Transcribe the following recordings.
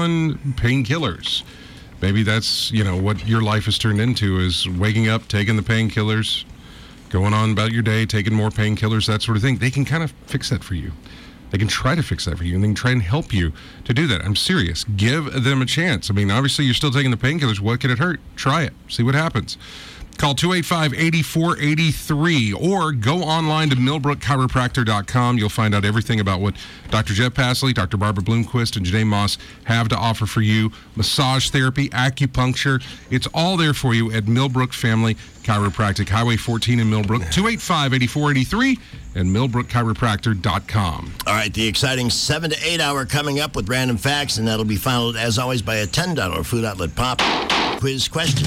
on painkillers. Maybe that's, what your life has turned into is waking up, taking the painkillers, going on about your day, taking more painkillers, that sort of thing. They can kind of fix that for you. They can try to fix that for you, and they can try and help you to do that. I'm serious. Give them a chance. I mean, obviously, you're still taking the painkillers. What can it hurt? Try it. See what happens. Call 285-8483 or go online to millbrookchiropractor.com. You'll find out everything about what Dr. Jeff Pasley, Dr. Barbara Bloomquist, and Janae Moss have to offer for you. Massage therapy, acupuncture. It's all there for you at Millbrook Family Chiropractic, Highway 14 in Millbrook, 285-8483 and millbrookchiropractor.com. All right, the exciting 7 to 8 hour coming up with random facts, and that'll be followed, as always, by a $10 Food Outlet Pop quiz question.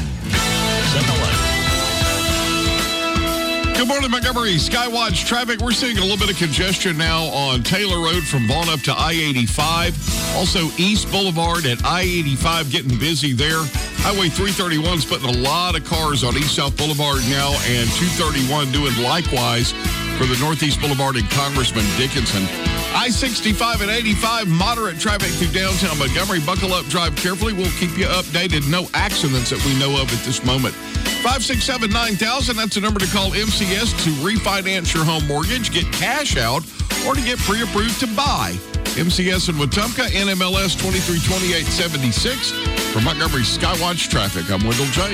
Good morning, Montgomery. Skywatch traffic. We're seeing a little bit of congestion now on Taylor Road from Vaughn up to I-85. Also, East Boulevard at I-85 getting busy there. Highway 331 is putting a lot of cars on East South Boulevard now, and 231 doing likewise for the Northeast Boulevard and Congressman Dickinson. I-65 and 85, moderate traffic through downtown Montgomery. Buckle up, drive carefully. We'll keep you updated. No accidents that we know of at this moment. 567-9000, that's the number to call MCS to refinance your home mortgage, get cash out, or to get pre-approved to buy. MCS in Wetumpka, NMLS 232876. For Montgomery Skywatch Traffic, I'm Wendell J.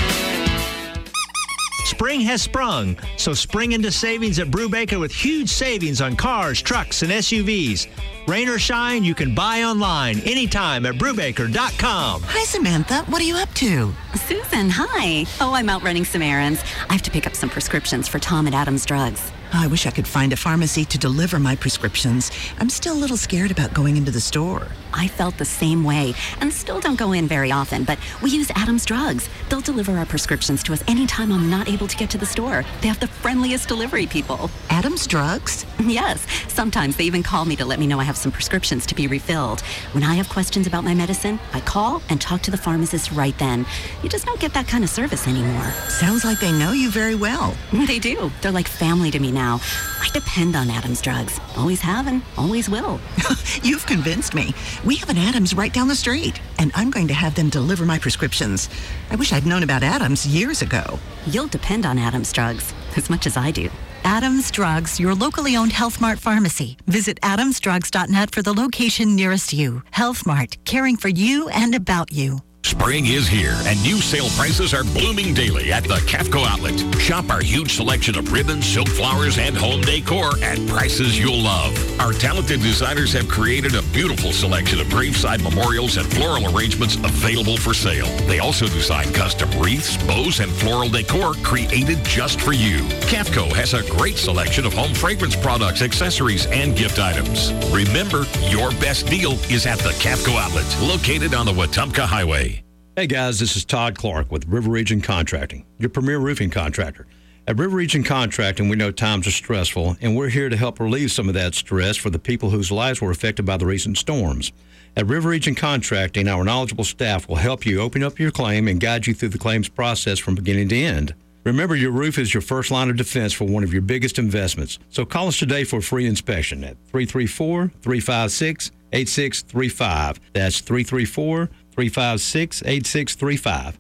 Spring has sprung, so spring into savings at Brubaker with huge savings on cars, trucks, and SUVs. Rain or shine, you can buy online anytime at Brubaker.com. Hi, Samantha. What are you up to? Susan, hi. Oh, I'm out running some errands. I have to pick up some prescriptions for Tom at Adams Drugs. I wish I could find a pharmacy to deliver my prescriptions. I'm still a little scared about going into the store. I felt the same way and still don't go in very often, but we use Adams Drugs. They'll deliver our prescriptions to us anytime I'm not able to get to the store. They have the friendliest delivery people. Adams Drugs? Yes. Sometimes they even call me to let me know I have some prescriptions to be refilled. When I have questions about my medicine, I call and talk to the pharmacist right then. You just don't get that kind of service anymore. Sounds like they know you very well. They do. They're like family to me now. I depend on Adams Drugs. Always have and always will. You've convinced me. We have an Adams right down the street, and I'm going to have them deliver my prescriptions. I wish I'd known about Adams years ago. You'll depend on Adams Drugs as much as I do. Adams Drugs, your locally owned Health Mart pharmacy. Visit adamsdrugs.net for the location nearest you. Health Mart, caring for you and about you. Spring is here, and new sale prices are blooming daily at the CAFCO outlet. Shop our huge selection of ribbons, silk flowers, and home decor at prices you'll love. Our talented designers have created a beautiful selection of graveside memorials and floral arrangements available for sale. They also design custom wreaths, bows, and floral decor created just for you. CAFCO has a great selection of home fragrance products, accessories, and gift items. Remember, your best deal is at the CAFCO outlet, located on the Wetumpka Highway. Hey guys, this is Todd Clark with River Region Contracting, your premier roofing contractor. At River Region Contracting, we know times are stressful, and we're here to help relieve some of that stress for the people whose lives were affected by the recent storms. At River Region Contracting, our knowledgeable staff will help you open up your claim and guide you through the claims process from beginning to end. Remember, your roof is your first line of defense for one of your biggest investments. So call us today for a free inspection at 334-356-8635. That's 334-356-8635.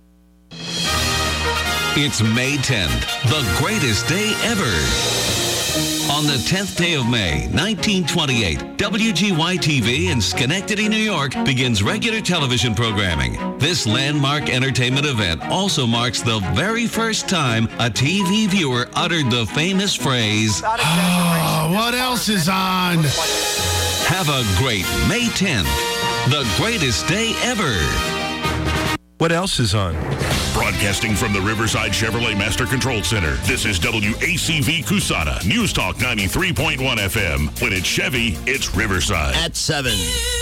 It's May 10th, the greatest day ever. On the 10th day of May, 1928, WGY-TV in Schenectady, New York begins regular television programming. This landmark entertainment event also marks the very first time a TV viewer uttered the famous phrase, "Oh, what else is on?" Have a great May 10th, the greatest day ever. What else is on? Broadcasting from the Riverside Chevrolet Master Control Center, this is WACV Cusana, News Talk 93.1 FM. When it's Chevy, it's Riverside. At 7.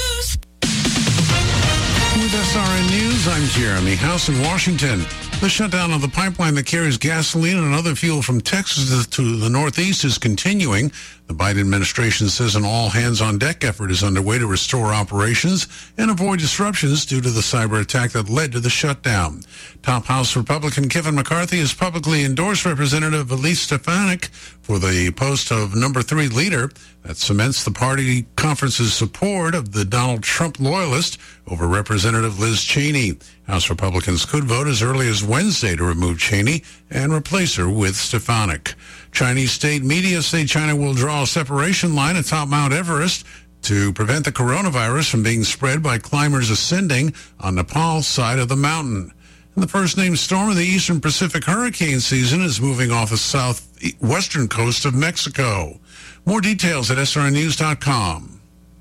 With SRN News, I'm Jeremy House in Washington. The shutdown of the pipeline that carries gasoline and other fuel from Texas to the Northeast is continuing. The Biden administration says an all-hands-on-deck effort is underway to restore operations and avoid disruptions due to the cyber attack that led to the shutdown. Top House Republican Kevin McCarthy has publicly endorsed Representative Elise Stefanik for the post of number 3 leader. That cements the party conference's support of the Donald Trump loyalist over Representative Liz Cheney. House Republicans could vote as early as Wednesday to remove Cheney and replace her with Stefanik. Chinese state media say China will draw a separation line atop Mount Everest to prevent the coronavirus from being spread by climbers ascending on Nepal's side of the mountain. And the first-named storm of the eastern Pacific hurricane season is moving off the southwestern coast of Mexico. More details at srnnews.com.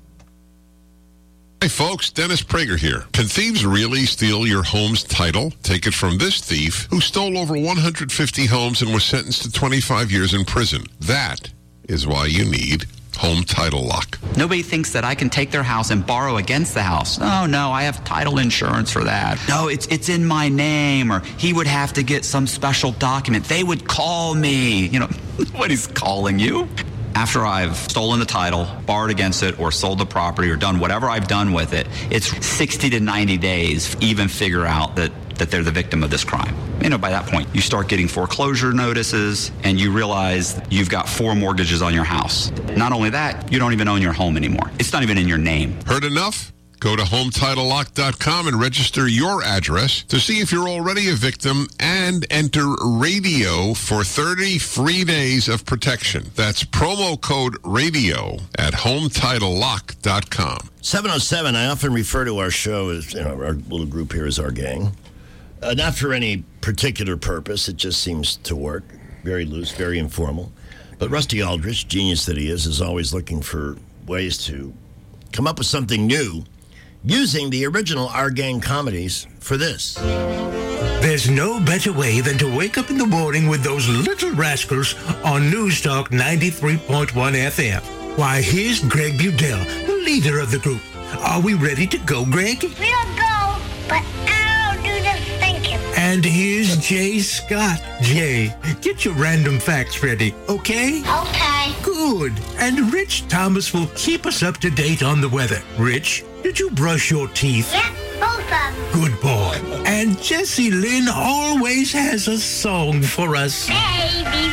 Hey folks, Dennis Prager here. Can thieves really steal your home's title? Take it from this thief who stole over 150 homes and was sentenced to 25 years in prison. That is why you need Home Title Lock. Nobody thinks that I can take their house and borrow against the house. Oh, no, I have title insurance for that. No, it's in my name, or he would have to get some special document. They would call me. You know, nobody's calling you. After I've stolen the title, borrowed against it, or sold the property, or done whatever I've done with it, it's 60 to 90 days to even figure out that they're the victim of this crime. You know, by that point, you start getting foreclosure notices, and you realize you've got 4 mortgages on your house. Not only that, you don't even own your home anymore. It's not even in your name. Heard enough? Go to HometitleLock.com and register your address to see if you're already a victim and enter radio for 30 free days of protection. That's promo code radio at HometitleLock.com. 707, I often refer to our show as, our little group here as our gang. Not for any particular purpose. It just seems to work. Very loose, very informal. But Rusty Aldrich, genius that he is always looking for ways to come up with something new, using the original Our Gang comedies for this. There's no better way than to wake up in the morning with those little rascals on News Talk 93.1 FM. Why, here's Greg Budell, the leader of the group. Are we ready to go, Greg? We'll go, but I'll do the thinking. And here's Jay Scott. Jay, get your random facts ready, okay? Okay. Good. And Rich Thomas will keep us up to date on the weather. Rich, did you brush your teeth? Yep, both of them. Good boy. And Jessie Lynn always has a song for us. Baby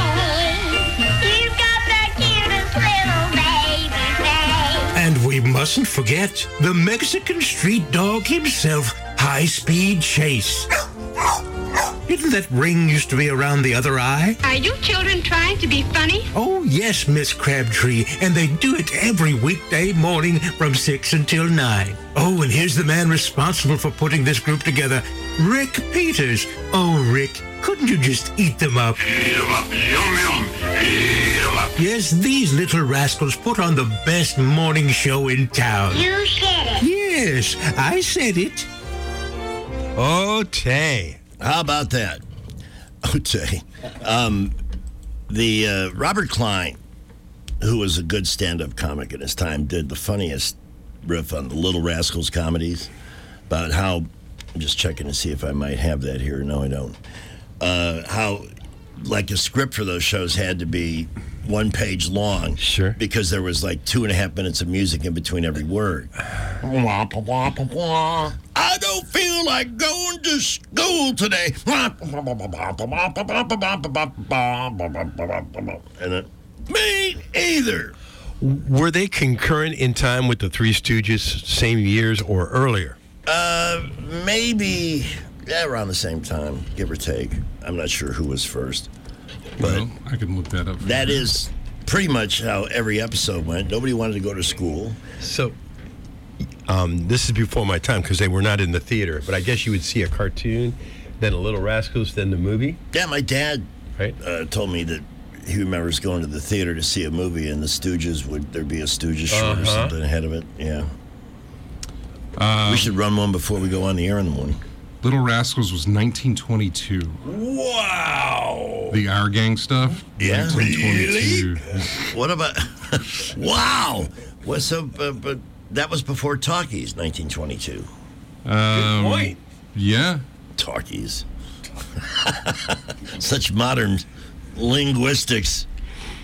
face, you've got the cutest little baby face. And we mustn't forget the Mexican street dog himself, High Speed Chase. Didn't that ring used to be around the other eye? Are you children trying to be funny? Oh, yes, Miss Crabtree, and they do it every weekday morning from 6 until 9. Oh, and here's the man responsible for putting this group together, Rick Peters. Oh, Rick, couldn't you just eat them up? Eat them up, yum, yum, eat them up. Yes, these little rascals put on the best morning show in town. You said it. Yes, I said it. Okay. How about that? Okay. The Robert Klein, who was a good stand-up comic in his time, did the funniest riff on the Little Rascals comedies about how, I'm just checking to see if I might have that here. No, I don't. How, like, a script for those shows had to be 1 page long. Sure. Because there was like 2.5 minutes of music in between every word. I don't feel like going to school today. And it, me either. Were they concurrent in time with the Three Stooges, same years or earlier? Maybe around the same time, give or take. I'm not sure who was first. But well, I can look that up. That is pretty much how every episode went. Nobody wanted to go to school. So, this is before my time because they were not in the theater. But I guess you would see a cartoon, then a Little Rascals, then the movie. Yeah, my dad told me that he remembers going to the theater to see a movie, and the Stooges there'd be a Stooges short or something ahead of it. Yeah. We should run one before we go on the air in the morning. Little Rascals was 1922. Wow. The Our Gang stuff? Yeah. 1922. Really? What about... wow. What's up? But that was before Talkies, 1922. Good point. Yeah. Talkies. Such modern linguistics.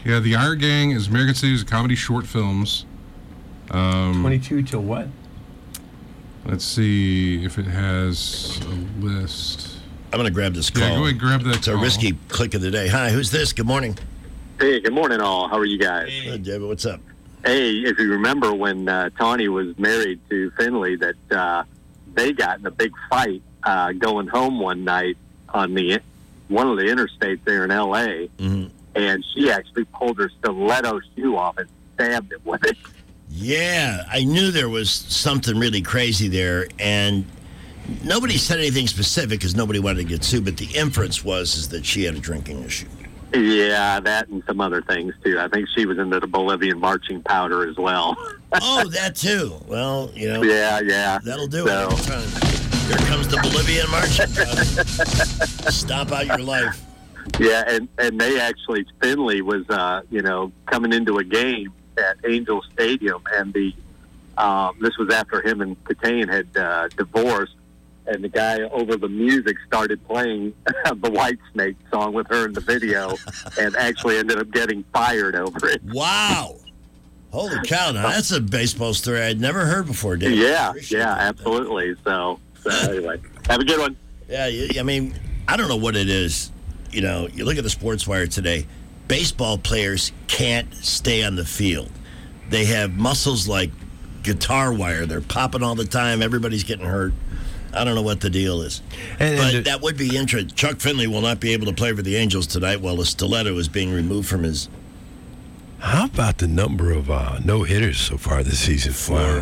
Yeah, The Ire Gang is American Cities of Comedy Short Films. 22 till what? Let's see if it has a list. I'm going to grab this call. Yeah, go ahead and grab that It's call. a risky click of the day. Hi, who's this? Good morning. Hey, good morning, all. How are you guys? Good, David. What's up? Hey, if you remember when Tawny was married to Finley, that they got in a big fight going home one night on one of the interstates there in L.A., and she actually pulled her stiletto shoe off and stabbed him with it. Yeah, I knew there was something really crazy there, and nobody said anything specific because nobody wanted to get sued, but the inference is that she had a drinking issue. Yeah, that and some other things, too. I think she was into the Bolivian marching powder as well. Oh, that, too. Well, Yeah. That'll do it. Here comes the Bolivian marching powder. Stomp out your life. Yeah, and they actually, Finley was, coming into a game at Angel Stadium, and this was after him and Catane had divorced, and the guy over the music started playing the Whitesnake song with her in the video, and actually ended up getting fired over it. Wow. Holy cow, now that's a baseball story I'd never heard before, Dave. Yeah, absolutely. So anyway, have a good one. Yeah, I mean, I don't know what it is. You look at the Sports Wire today, baseball players can't stay on the field. They have muscles like guitar wire. They're popping all the time. Everybody's getting hurt. I don't know what the deal is. But that would be interesting. Chuck Finley will not be able to play for the Angels tonight while the stiletto is being removed from his... How about the number of no-hitters so far this season? 4.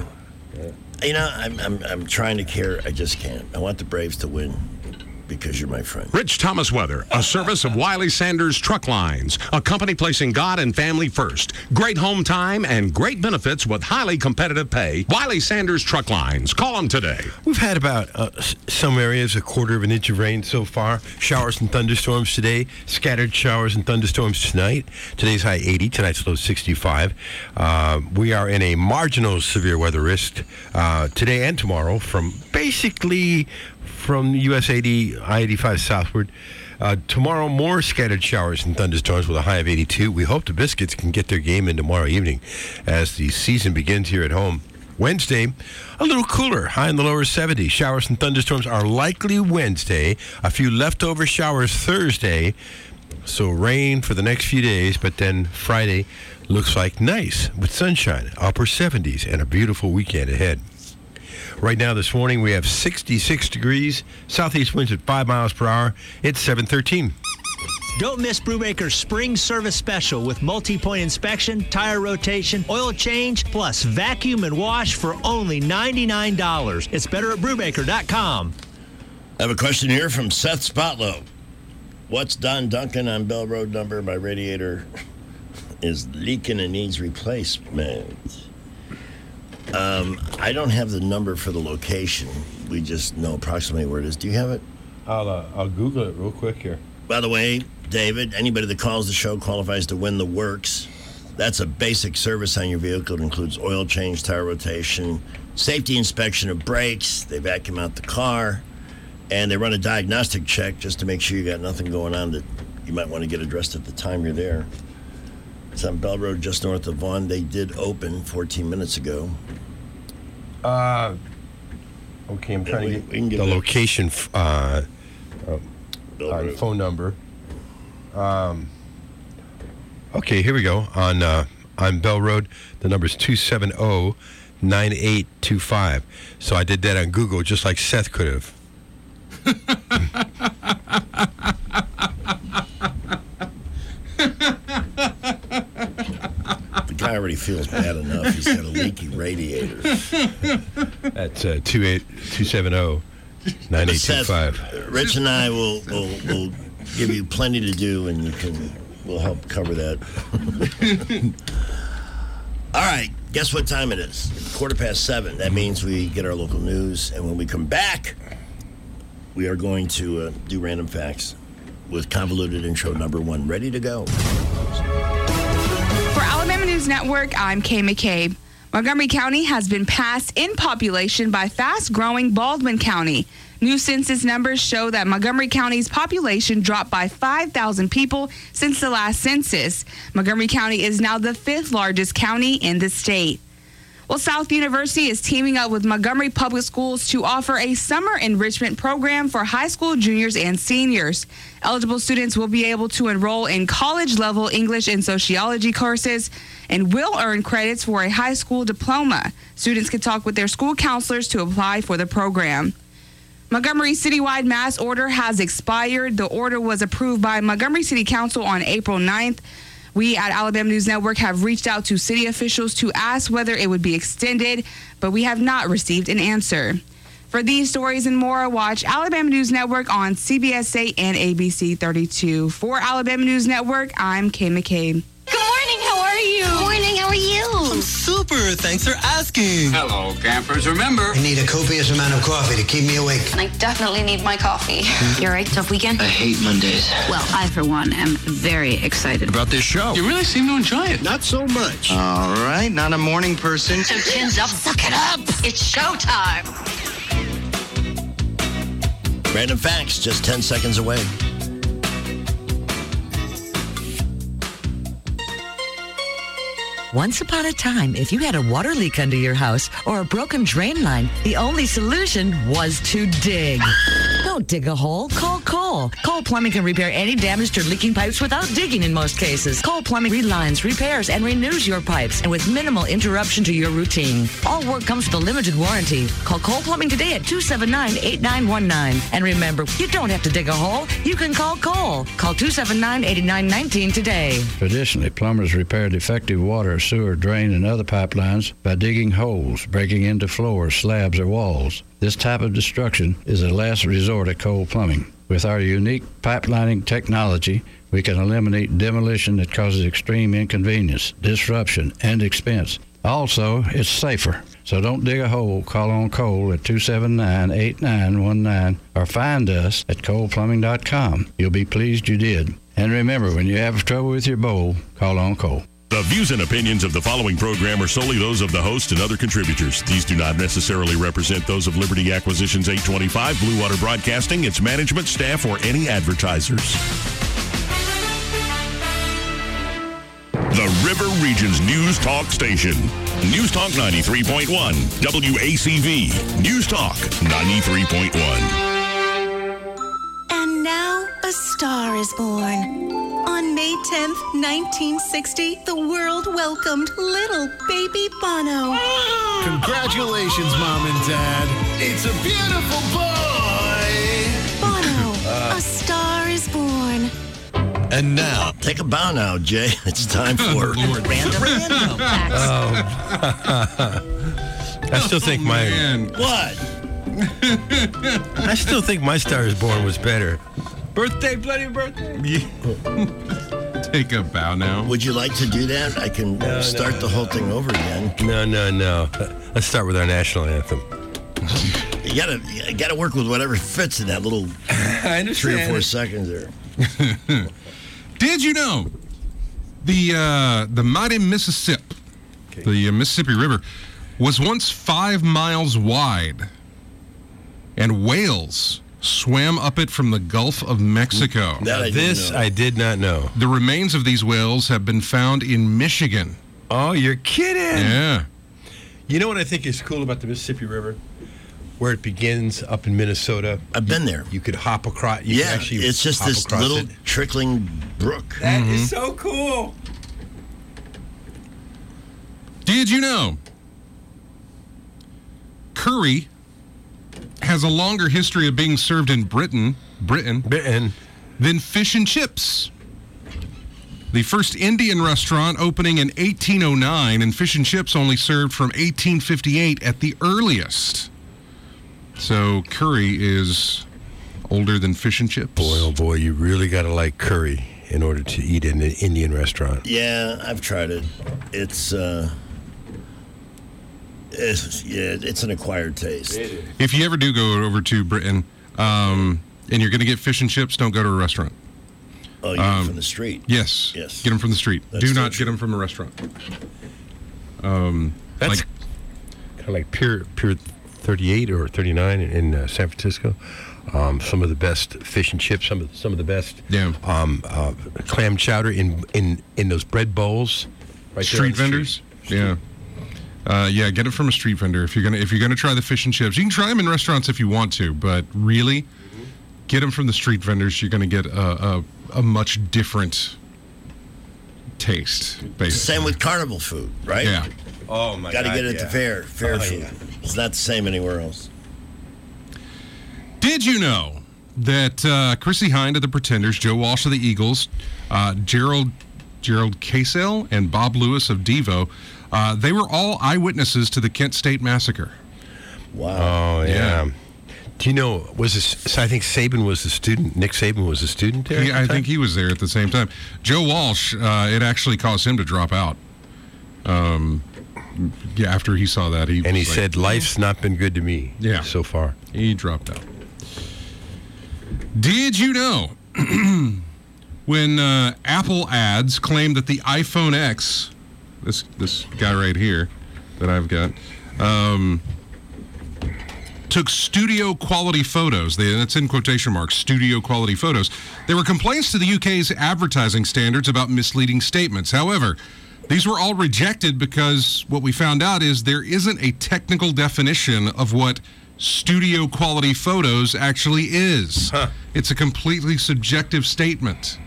I'm trying to care. I just can't. I want the Braves to win because you're my friend. Rich Thomas Weather, a service of Wiley Sanders Truck Lines, a company placing God and family first. Great home time and great benefits with highly competitive pay. Wiley Sanders Truck Lines. Call them today. We've had about some areas a quarter of an inch of rain so far. Showers and thunderstorms today. Scattered showers and thunderstorms tonight. Today's high 80. Tonight's low 65. We are in a marginal severe weather risk today and tomorrow from US 80, I-85 southward. Tomorrow, more scattered showers and thunderstorms with a high of 82. We hope the Biscuits can get their game in tomorrow evening as the season begins here at home. Wednesday, a little cooler, high in the lower 70s. Showers and thunderstorms are likely Wednesday. A few leftover showers Thursday. So rain for the next few days, but then Friday looks like nice with sunshine, upper 70s, and a beautiful weekend ahead. Right now this morning we have 66 degrees, southeast winds at 5 miles per hour. It's 7:13. Don't miss Brubaker's spring service special with multi-point inspection, tire rotation, oil change, plus vacuum and wash for only $99. It's better at Brubaker.com. I have a question here from Seth Spotlow. What's Don Duncan on Bell Road number? My radiator is leaking and needs replacement. I don't have the number for the location. We just know approximately where it is. Do you have it? I'll Google it real quick here. By the way, David, anybody that calls the show qualifies to win the works. That's a basic service on your vehicle. It includes oil change, tire rotation, safety inspection of brakes. They vacuum out the car, and they run a diagnostic check just to make sure you got nothing going on that you might want to get addressed at the time you're there. It's on Bell Road, just north of Vaughan. They did open 14 minutes ago. Okay, I'm trying to get the location, phone number. Okay, here we go. On Bell Road, the number is 270-9825. So I did that on Google, just like Seth could have. The guy already feels bad enough. He's got a leaky radiator. That's 270-9825. Rich and I will give you plenty to do, and we'll help cover that. All right, guess what time it is? 7:15. That means we get our local news, and when we come back, we are going to do random facts with convoluted intro number 1. Ready to go. For Alabama News Network, I'm Kay McCabe. Montgomery County has been passed in population by fast-growing Baldwin County. New census numbers show that Montgomery County's population dropped by 5,000 people since the last census. Montgomery County is now the 5th largest county in the state. Well, South University is teaming up with Montgomery Public Schools to offer a summer enrichment program for high school juniors and seniors. Eligible students will be able to enroll in college-level English and sociology courses and will earn credits for a high school diploma. Students can talk with their school counselors to apply for the program. Montgomery's citywide mass order has expired. The order was approved by Montgomery City Council on April 9th. We at Alabama News Network have reached out to city officials to ask whether it would be extended, but we have not received an answer. For these stories and more, watch Alabama News Network on CBS 8 and ABC 32. For Alabama News Network, I'm Kay McCabe. Good morning, how are you? Good morning, how are you? I'm super, thanks for asking. Hello, campers. Remember, I need a copious amount of coffee to keep me awake. And I definitely need my coffee. You all right? Tough weekend? I hate Mondays. Well, I, for one, am very excited About this show. You really seem to enjoy it. Not so much. All right, not a morning person. So chins up, suck it up. It's showtime. Random facts, just 10 seconds away. Once upon a time, if you had a water leak under your house or a broken drain line, the only solution was to dig. Don't dig a hole. Call Cole. Cole Plumbing can repair any damaged or leaking pipes without digging in most cases. Cole Plumbing relines, repairs, and renews your pipes, and with minimal interruption to your routine. All work comes with a limited warranty. Call Cole Plumbing today at 279-8919. And remember, you don't have to dig a hole. You can call Cole. Call 279-8919 today. Traditionally, plumbers repair defective water, sewer, drain, and other pipelines by digging holes, breaking into floors, slabs, or walls. This type of destruction is a last resort at Cole Plumbing. With our unique pipelining technology, we can eliminate demolition that causes extreme inconvenience, disruption, and expense. Also, it's safer. So don't dig a hole. Call on Cole at 279-8919 or find us at coleplumbing.com. You'll be pleased you did. And remember, when you have trouble with your bowl, call on Cole. The views and opinions of the following program are solely those of the host and other contributors. These do not necessarily represent those of Liberty Acquisitions 825, Blue Water Broadcasting, its management, staff, or any advertisers. The River Region's News Talk Station. News Talk 93.1, WACV. News Talk 93.1. And now a star is born. On May 10th, 1960, the world welcomed little baby Bono. Congratulations, Mom and Dad. It's a beautiful boy. Bono, a star is born. And now, take a bow now, Jay. It's time for Random I still think What? I still think my Star is Born was better. Birthday, bloody birthday. Take a bow now. Would you like to do that? I can start the whole thing over again. No. Let's start with our national anthem. You gotta work with whatever fits in that little 3 or 4 seconds there. Did you know the mighty Mississippi, the Mississippi River, was once 5 miles wide, and whales swam up it from the Gulf of Mexico. I did not know. The remains of these whales have been found in Michigan. Oh, you're kidding. Yeah. You know what I think is cool about the Mississippi River? Where it begins up in Minnesota. I've been there. You could hop across. It's just this little trickling brook. That is so cool. Did you know curry has a longer history of being served in Britain than fish and chips? The first Indian restaurant opening in 1809, and fish and chips only served from 1858 at the earliest. So curry is older than fish and chips. Boy, oh boy, you really got to like curry in order to eat in an Indian restaurant. Yeah, I've tried it. It's an acquired taste. If you ever do go over to Britain and you're going to get fish and chips, don't go to a restaurant. Oh, you get them from the street? Yes. Get them from the street. Do not get them from a restaurant. That's kind of like pure 38 or 39 in San Francisco. Some of the best fish and chips, some of the best clam chowder in those bread bowls. Right Street vendors? Yeah. Get it from a street vendor if you're gonna try the fish and chips. You can try them in restaurants if you want to, but really, get them from the street vendors. You're gonna get a much different taste. Basically. Same with carnival food, right? Yeah. Oh my God! Got to get it to fair food. Yeah. It's not the same anywhere else. Did you know that Chrissy Hind of the Pretenders, Joe Walsh of the Eagles, Gerald Casell, and Bob Lewis of Devo, they were all eyewitnesses to the Kent State Massacre. Wow. Oh, yeah. Do you know, I think Saban was the student, Nick Saban was the student there? I think he was there at the same time. Joe Walsh, it actually caused him to drop out. After he saw that. He said, life's not been good to me so far. He dropped out. Did you know when Apple ads claimed that the iPhone X, this guy right here that I've got, took studio quality photos, that's in quotation marks, studio quality photos. There were complaints to the UK's advertising standards about misleading statements. However, these were all rejected because what we found out is there isn't a technical definition of what studio quality photos actually is. It's a completely subjective statement,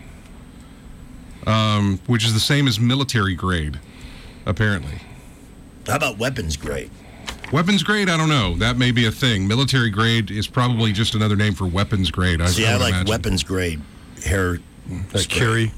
which is the same as military grade, apparently. How about weapons grade? Weapons grade, I don't know. That may be a thing. Military grade is probably just another name for weapons grade. I like imagine. Weapons grade hair. Curie.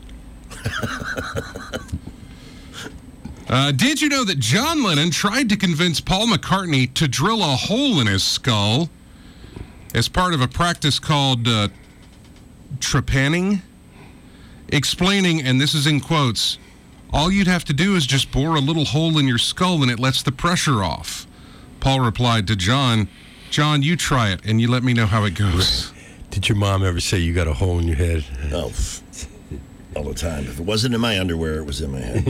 Did you know that John Lennon tried to convince Paul McCartney to drill a hole in his skull as part of a practice called trepanning? Explaining, and this is in quotes, all you'd have to do is just bore a little hole in your skull and it lets the pressure off. Paul replied to John, you try it and you let me know how it goes. Did your mom ever say you got a hole in your head? Oh, all the time. If it wasn't in my underwear, it was in my head.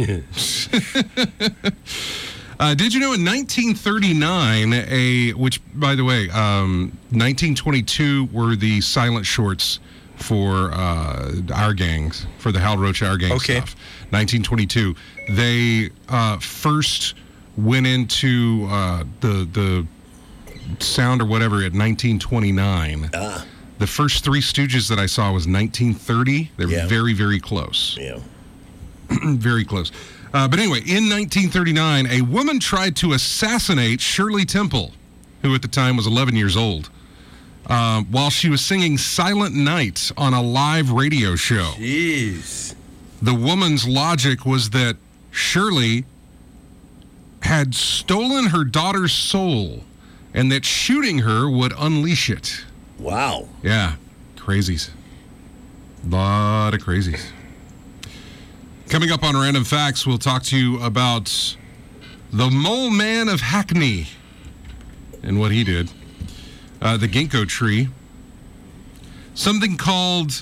Did you know in 1939, which, by the way, 1922 were the silent shorts for our gangs, for the Hal Roach Our Gang stuff. 1922. They first went into the sound or whatever at 1929. The first Three Stooges that I saw was 1930. They were very, very close. Yeah. Very close. But anyway, in 1939, a woman tried to assassinate Shirley Temple, who at the time was 11 years old, while she was singing Silent Night on a live radio show. Jeez. The woman's logic was that Shirley had stolen her daughter's soul and that shooting her would unleash it. Wow. Yeah. Crazies. A lot of crazies. Coming up on Random Facts, we'll talk to you about the Mole Man of Hackney and what he did. The ginkgo tree. Something called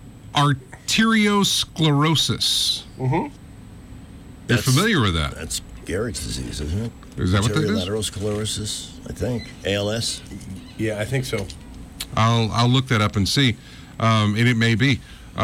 arteriosclerosis. Mm-hmm. You're familiar with that? That's Garrett's disease, isn't it? Is that what that is? Arteriolateral I think. ALS? Yeah, I think so. I'll look that up and see. And it may be.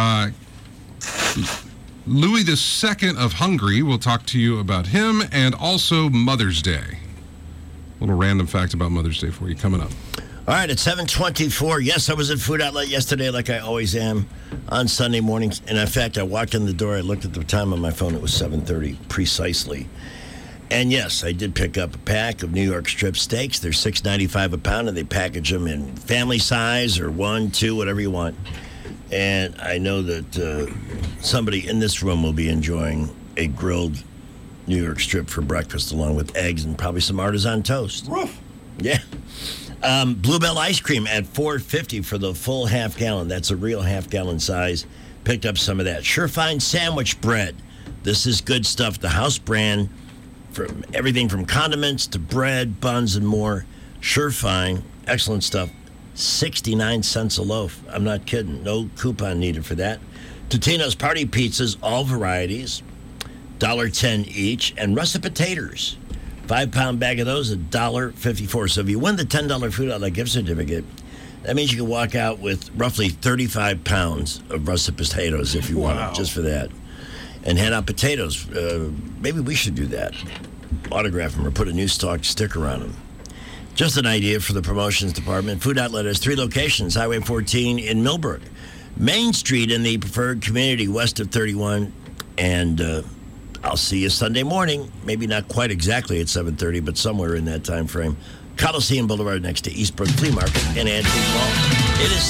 Louis II of Hungary, we'll talk to you about him, and also Mother's Day. A little random fact about Mother's Day for you coming up. All right, at 7:24. Yes, I was at Food Outlet yesterday like I always am on Sunday mornings. And in fact, I walked in the door, I looked at the time on my phone, it was 7:30 precisely. And yes, I did pick up a pack of New York strip steaks. They're $6.95 a pound, and they package them in family size or 1, 2, whatever you want. And I know that somebody in this room will be enjoying a grilled New York strip for breakfast along with eggs and probably some artisan toast. Roof. Yeah. Bluebell ice cream at $4.50 for the full half gallon. That's a real half gallon size. Picked up some of that. Surefine sandwich bread. This is good stuff. The house brand. From everything from condiments to bread, buns, and more. Surefine, excellent stuff. 69 cents a loaf. I'm not kidding. No coupon needed for that. Totino's Party Pizzas, all varieties, $1.10 each. And russet potatoes. 5-pound bag of those, $1.54. So if you win the $10 food outlet gift certificate, that means you can walk out with roughly 35 pounds of russet potatoes if you want, just for that. And hand out potatoes. Maybe we should do that. Autograph them or put a new stock sticker on them. Just an idea for the promotions department. Food Outlet has 3 locations. Highway 14 in Millbrook, Main Street in the preferred community west of 31. And I'll see you Sunday morning. Maybe not quite exactly at 7:30, but somewhere in that time frame. Coliseum Boulevard next to Eastbrook Flea Market and Antique Mall. It is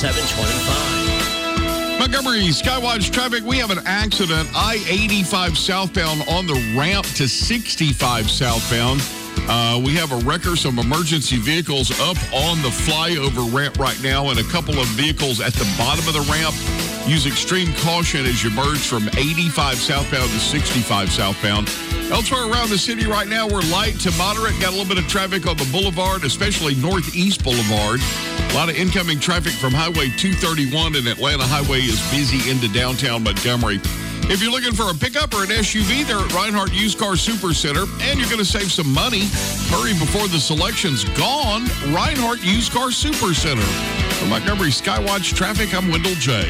7:25. Montgomery Skywatch traffic. We have an accident. I-85 southbound on the ramp to 65 southbound. We have a wrecker, some emergency vehicles up on the flyover ramp right now, and a couple of vehicles at the bottom of the ramp. Use extreme caution as you merge from 85 southbound to 65 southbound. Elsewhere around the city right now, we're light to moderate. Got a little bit of traffic on the boulevard, especially Northeast Boulevard. A lot of incoming traffic from Highway 231, and Atlanta Highway is busy into downtown Montgomery. If you're looking for a pickup or an SUV, they're at Reinhardt Used Car Super Center, and you're going to save some money. Hurry before the selection's gone. Reinhardt Used Car Super Center. For Montgomery Skywatch Traffic, I'm Wendell J.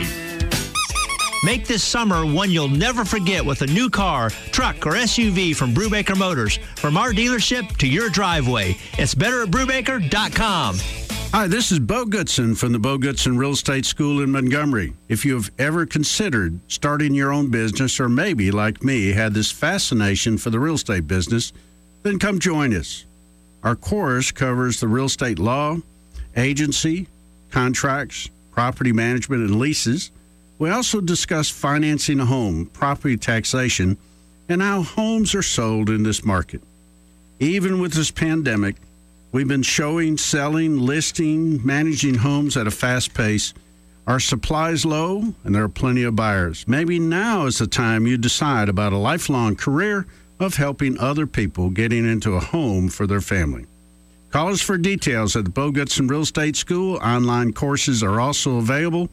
Make this summer one you'll never forget with a new car, truck, or SUV from Brubaker Motors. From our dealership to your driveway. It's better at Brubaker.com. Hi, this is Bo Goodson from the Bo Goodson Real Estate School in Montgomery. If you have ever considered starting your own business, or maybe, like me, had this fascination for the real estate business, then come join us. Our course covers the real estate law, agency, contracts, property management, and leases. We also discuss financing a home, property taxation, and how homes are sold in this market. Even with this pandemic, we've been showing, selling, listing, managing homes at a fast pace. Our supply is low, and there are plenty of buyers. Maybe now is the time you decide about a lifelong career of helping other people getting into a home for their family. Call us for details at the Bo Goodson Real Estate School. Online courses are also available.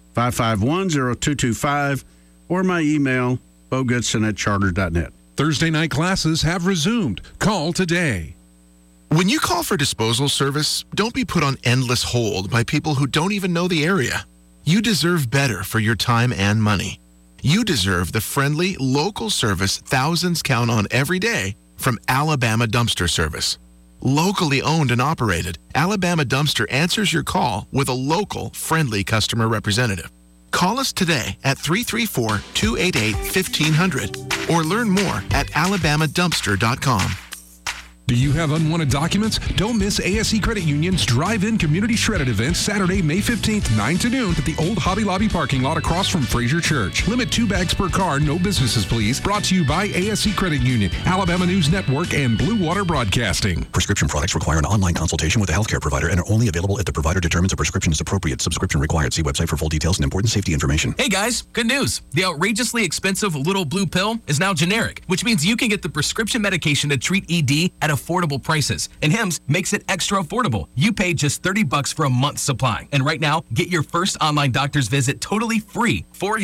551-0225, or my email, bogoodson@charter.net. Thursday night classes have resumed. Call today. When you call for disposal service, don't be put on endless hold by people who don't even know the area. You deserve better for your time and money. You deserve the friendly, local service thousands count on every day from Alabama Dumpster Service. Locally owned and operated, Alabama Dumpster answers your call with a local, friendly customer representative. Call us today at 334-288-1500 or learn more at alabamadumpster.com. Do you have unwanted documents? Don't miss ASE Credit Union's Drive-In Community Shredded event Saturday, May 15th, 9 to noon at the old Hobby Lobby parking lot across from Fraser Church. Limit 2 bags per car, no businesses please. Brought to you by ASE Credit Union, Alabama News Network, and Blue Water Broadcasting. Prescription products require an online consultation with a healthcare provider and are only available if the provider determines a prescription is appropriate. Subscription required. See website for full details and important safety information. Hey guys, good news. The outrageously expensive little blue pill is now generic, which means you can get the prescription medication to treat ED at affordable prices. And Hims makes it extra affordable. You pay just $30 for a month's supply. And right now, get your first online doctor's visit totally free.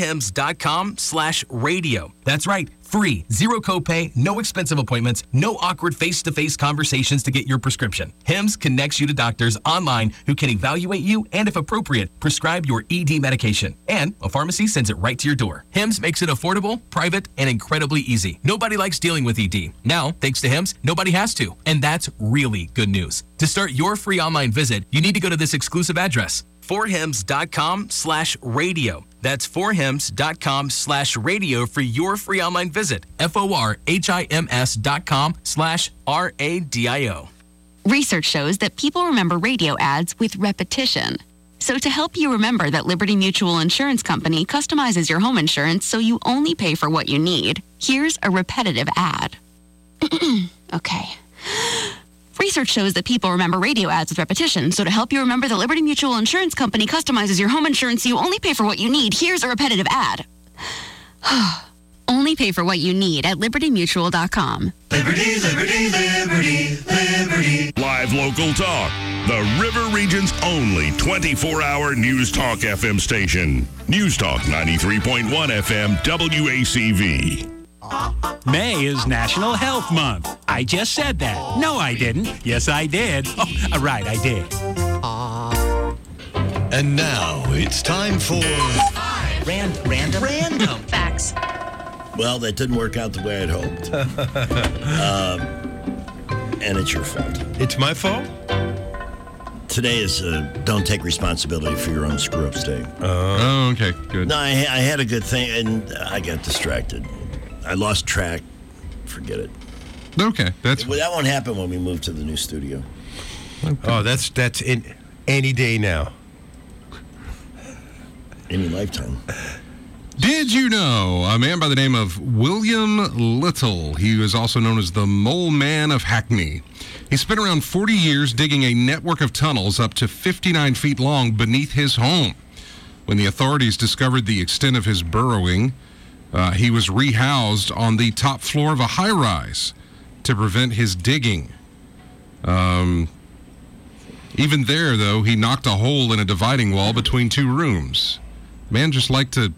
4hims.com/radio. That's right. Free, zero copay, no expensive appointments, no awkward face-to-face conversations to get your prescription. Hims connects you to doctors online who can evaluate you and, if appropriate, prescribe your ED medication. And a pharmacy sends it right to your door. Hims makes it affordable, private, and incredibly easy. Nobody likes dealing with ED. Now, thanks to Hims, nobody has to. And that's really good news. To start your free online visit, you need to go to this exclusive address, 4hims.com/radio. That's 4hims.com/radio for your free online visit. FORHIMS.com/RADIO. Research shows that people remember radio ads with repetition. So to help you remember that Liberty Mutual Insurance Company customizes your home insurance so you only pay for what you need, here's a repetitive ad. Okay. Research shows that people remember radio ads with repetition, so to help you remember that Liberty Mutual Insurance Company customizes your home insurance so you only pay for what you need, here's a repetitive ad. Only pay for what you need at libertymutual.com. Liberty, liberty, liberty, liberty. Live local talk. The River Region's only 24-hour News Talk FM station. News Talk 93.1 FM WACV. May is National Health Month. I just said that. No, I didn't. Yes, I did. Oh, right, I did. And now it's time for Random facts. Well, that didn't work out the way I'd hoped. And it's your fault. It's my fault? Today is don't take responsibility for your own screw-ups day. Oh, okay, good. No, I had a good thing, and I got distracted. I lost track. Forget it. Okay, that won't happen when we move to the new studio. Okay. Oh, that's in any day now. Any lifetime. Did you know a man by the name of William Little? He was also known as the Mole Man of Hackney. He spent around 40 years digging a network of tunnels up to 59 feet long beneath his home. When the authorities discovered the extent of his burrowing, he was rehoused on the top floor of a high-rise to prevent his digging. Even there, though, he knocked a hole in a dividing wall between two rooms. Man just liked to,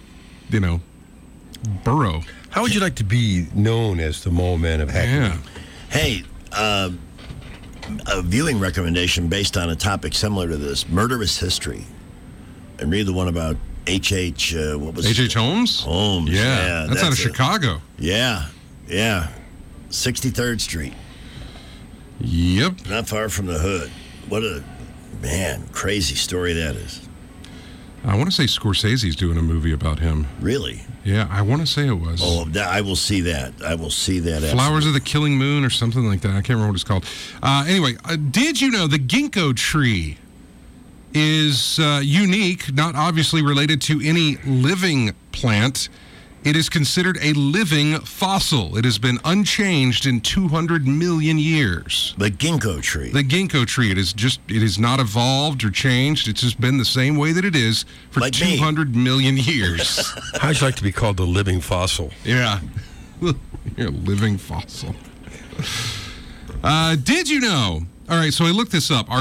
burrow. How would you like to be known as the Mole Man of Hackney? Yeah. Hey, a viewing recommendation based on a topic similar to this, murderous history. And read the one about H.H. What was H.H. Holmes? Holmes. Yeah, that's out of Chicago. Yeah. 63rd Street. Yep. Not far from the hood. What a, crazy story that is. I want to say Scorsese's doing a movie about him. Really? Yeah, I want to say it was. Oh, I will see that. Flowers of the Killing Moon or something like that. I can't remember what it's called. Anyway, did you know the ginkgo tree is unique, not obviously related to any living plant? It is considered a living fossil. It has been unchanged in 200 million years. The ginkgo tree. The ginkgo tree. It is not evolved or changed. It's just been the same way that it is for like 200 million years. How'd you like to be called the living fossil? Yeah. You're a living fossil. Did you know? All right, so I looked this up.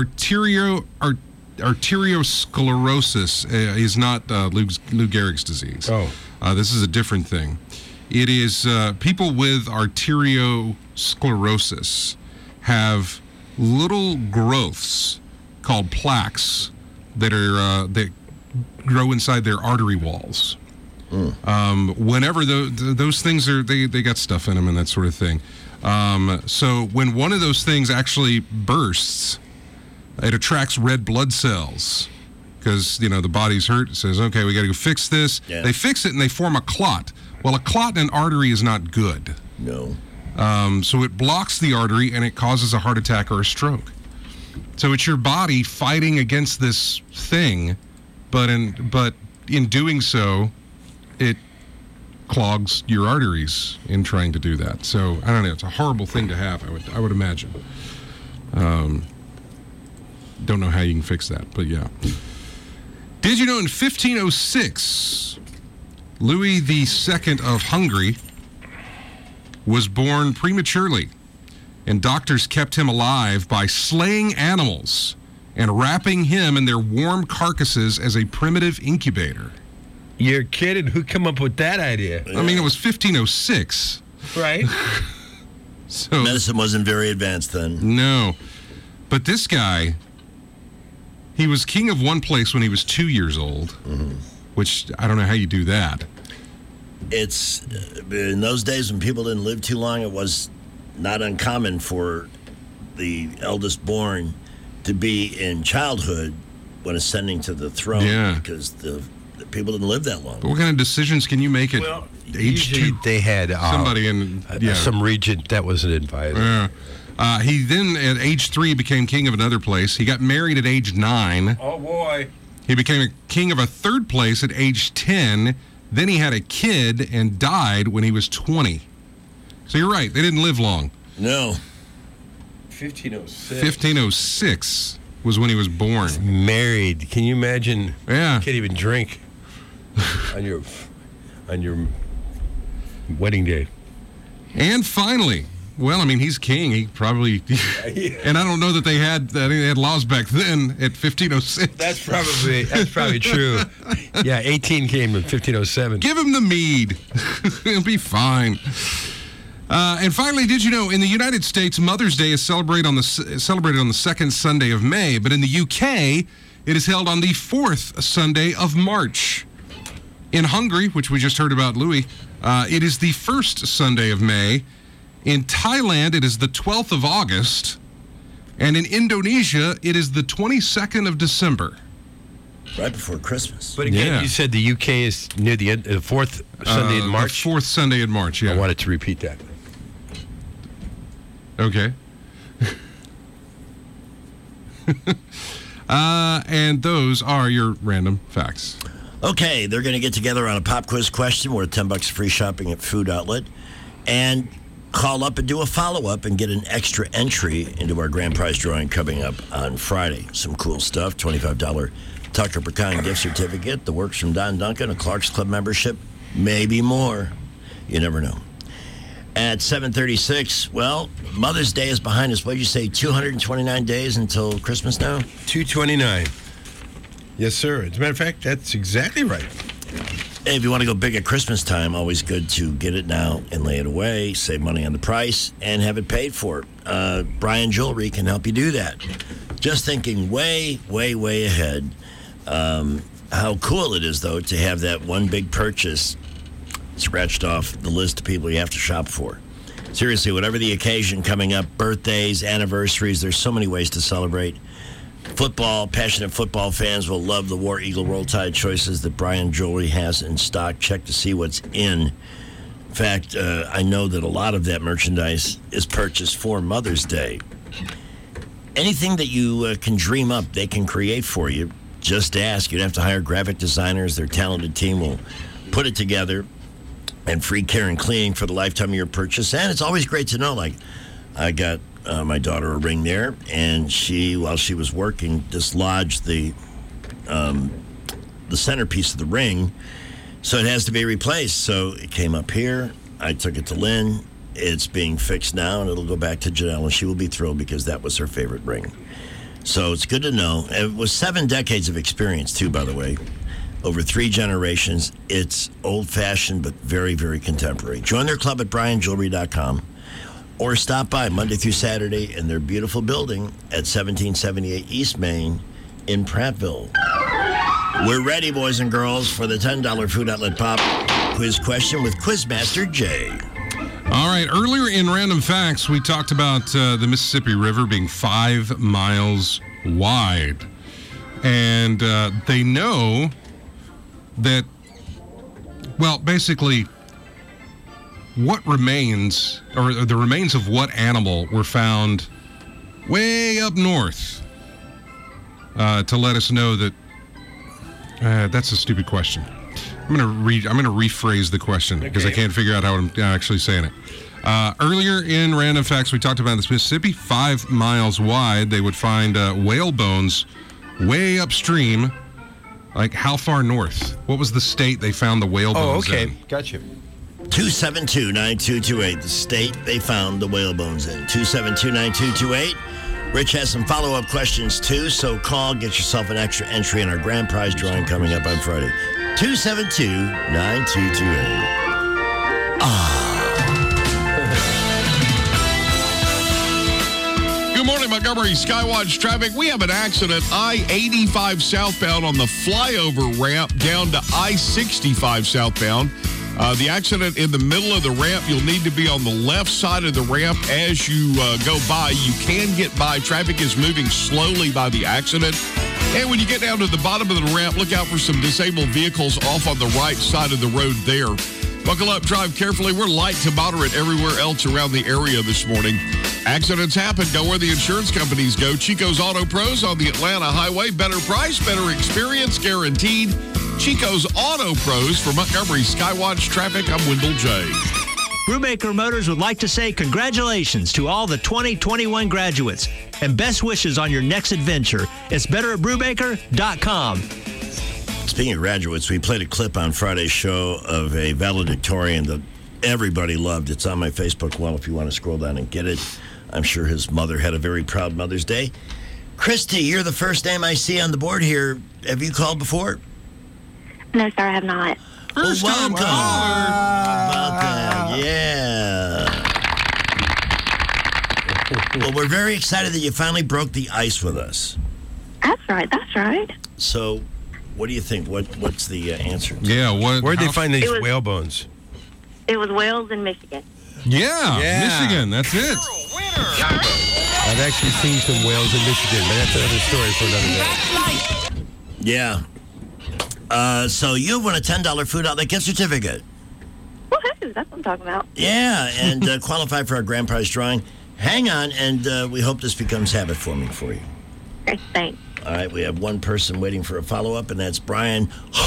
Arteriosclerosis is not Lou Gehrig's disease. Oh. This is a different thing. It is people with arteriosclerosis have little growths called plaques that are that grow inside their artery walls. Whenever those things are, they got stuff in them and that sort of thing. So when one of those things actually bursts, it attracts red blood cells. Because, the body's hurt. It says, okay, we got to go fix this. Yeah. They fix it and they form a clot. Well, a clot in an artery is not good. No. So it blocks the artery and it causes a heart attack or a stroke. So it's your body fighting against this thing, but in doing so, it clogs your arteries in trying to do that. So, I don't know. It's a horrible thing to have, I would imagine. Don't know how you can fix that, but yeah. Did you know in 1506, Louis II of Hungary was born prematurely, and doctors kept him alive by slaying animals and wrapping him in their warm carcasses as a primitive incubator? You're kidding? Who came up with that idea? I mean, it was 1506. Right. So medicine wasn't very advanced then. No. But this guy... He was king of one place when he was 2 years old, which I don't know how you do that. It's in those days when people didn't live too long, it was not uncommon for the eldest born to be in childhood when ascending to the throne. Yeah. Because the people didn't live that long. But what kind of decisions can you make at age 2? They had somebody in some regent that was an advisor. He then, at age 3, became king of another place. He got married at age 9. Oh, boy. He became a king of a third place at age 10. Then he had a kid and died when he was 20. So you're right. They didn't live long. No. 1506. 1506 was when he was born. Married. Can you imagine? Yeah. You can't even drink on your wedding day. And finally... Well, I mean, he's king. He probably, and I don't know that they had laws back then at 1506. That's probably true. Yeah, 18 came in 1507. Give him the mead. He'll be fine. And finally, did you know in the United States, Mother's Day is celebrated on the second Sunday of May, but in the UK, it is held on the fourth Sunday of March. In Hungary, which we just heard about, Louis, it is the first Sunday of May. In Thailand, it is the 12th of August. And in Indonesia, it is the 22nd of December. Right before Christmas. But again, you said the UK is near the end, the fourth Sunday in March? The fourth Sunday in March, yeah. I wanted to repeat that. Okay. And those are your random facts. Okay, they're going to get together on a pop quiz question worth $10 free shopping at Food Outlet, and call up and do a follow-up and get an extra entry into our grand prize drawing coming up on Friday. Some cool stuff, $25 Tucker Pecan gift certificate, the works from Don Duncan, a Clark's Club membership, maybe more. You never know. At 7:36, well, Mother's Day is behind us. What did you say, 229 days until Christmas now? 229. Yes, sir. As a matter of fact, that's exactly right. Hey, if you want to go big at Christmas time, always good to get it now and lay it away, save money on the price, and have it paid for. Brian Jewelry can help you do that. Just thinking way, way, way ahead. How cool it is, though, to have that one big purchase scratched off the list of people you have to shop for. Seriously, whatever the occasion coming up, birthdays, anniversaries, there's so many ways to celebrate. Football, passionate football fans will love the War Eagle Roll Tide choices that Brian Jewelry has in stock. Check to see what's in. In fact, I know that a lot of that merchandise is purchased for Mother's Day. Anything that you can dream up, they can create for you. Just ask. You don't have to hire graphic designers. Their talented team will put it together. And free care and cleaning for the lifetime of your purchase. And it's always great to know, like, I got my daughter a ring there, and she, while she was working, dislodged the centerpiece of the ring, so it has to be replaced. So it came up here. I took it to Lynn. It's being fixed now, and it'll go back to Janelle, and she will be thrilled because that was her favorite ring. So it's good to know. It was 7 decades of experience, too, by the way. Over 3 generations. It's old-fashioned, but very, very contemporary. Join their club at BrianJewelry.com or stop by Monday through Saturday in their beautiful building at 1778 East Main in Prattville. We're ready, boys and girls, for the $10 Food Outlet Pop Quiz question with Quizmaster Jay. All right, earlier in Random Facts, we talked about the Mississippi River being 5 miles wide. And they know that, well, basically, what remains, or the remains of what animal were found way up north to let us know that that's a stupid question. I'm gonna rephrase the question because I can't figure out how I'm actually saying it. Earlier in Random Facts, we talked about this Mississippi, 5 miles wide. They would find whale bones way upstream. Like, how far north? What was the state they found the whale bones in? Oh, okay. Gotcha. 272-9228, the state they found the whale bones in. 272-9228. Rich has some follow-up questions, too, so call, get yourself an extra entry in our grand prize drawing coming up on Friday. 272-9228. Good morning, Montgomery Skywatch traffic. We have an accident, I-85 southbound on the flyover ramp down to I-65 southbound. The accident in the middle of the ramp, you'll need to be on the left side of the ramp as you go by. You can get by. Traffic is moving slowly by the accident. And when you get down to the bottom of the ramp, look out for some disabled vehicles off on the right side of the road there. Buckle up, drive carefully. We're light to moderate everywhere else around the area this morning. Accidents happen. Go where the insurance companies go. Chico's Auto Pros on the Atlanta Highway. Better price, better experience, guaranteed. Chico's Auto Pros. For Montgomery Skywatch Traffic, I'm Wendell J. Brubaker Motors would like to say congratulations to all the 2021 graduates and best wishes on your next adventure. It's better at Brubaker.com. Speaking of graduates, we played a clip on Friday's show of a valedictorian, the everybody loved. It's on my Facebook wall if you want to scroll down and get it. I'm sure his mother had a very proud Mother's Day. Christy, you're the first name I see on the board here. Have you called before? No, sir, I have not. Well, welcome. How about that? Yeah. Well, we're very excited that you finally broke the ice with us. That's right. That's right. So, what do you think? What's the answer? Yeah, where'd they find these whale bones? It was Wales in Michigan. Yeah, Michigan. That's it. I've actually seen some whales in Michigan, but that's another story for another day. Yeah. So you won a $10 food outlet gift certificate. Woohoo! That's what I'm talking about. Yeah, and qualify for our grand prize drawing. Hang on, and we hope this becomes habit forming for you. Okay, thanks. All right, we have one person waiting for a follow-up, and that's Brian.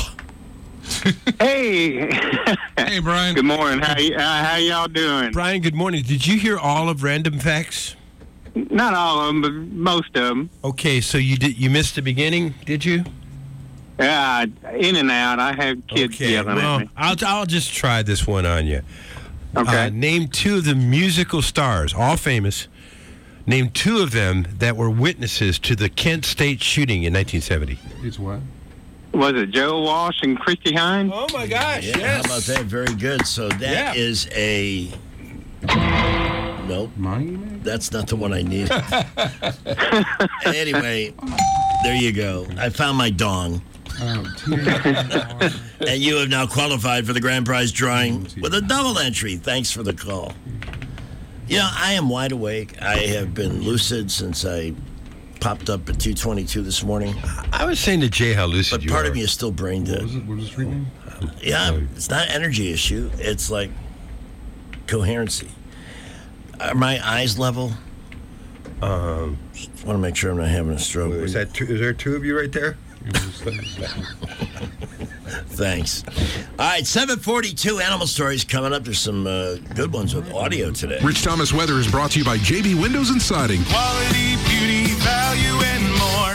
Hey. Hey, Brian. Good morning. How y'all doing? Brian, good morning. Did you hear all of Random Facts? Not all of them, but most of them. Okay, so you missed the beginning, did you? Yeah, in and out. I have kids yelling at me. I'll just try this one on you. Okay. Name two of the musical stars, all famous. Name two of them that were witnesses to the Kent State shooting in 1970. It's what? Was it Joe Walsh and Christy Hines? Oh, my gosh, Yeah, yes. how about that? Very good. So that is a... Nope. That's not the one I need. Anyway, there you go. I found my dong. And you have now qualified for the grand prize drawing with a double entry. Thanks for the call. You know, I am wide awake. I have been lucid since I popped up at 2:22 this morning. I was saying to Jay how lucid you are. But part of me is still brain dead. What was the street name? Yeah, it's not an energy issue. It's like coherency. Are my eyes level? Just want to make sure I'm not having a stroke. Is there two of you right there? Thanks. All right, 7:42 Animal Stories coming up. There's some good ones with audio today. Rich Thomas Weather is brought to you by JB Windows and Siding. Quality, beauty, value, and more.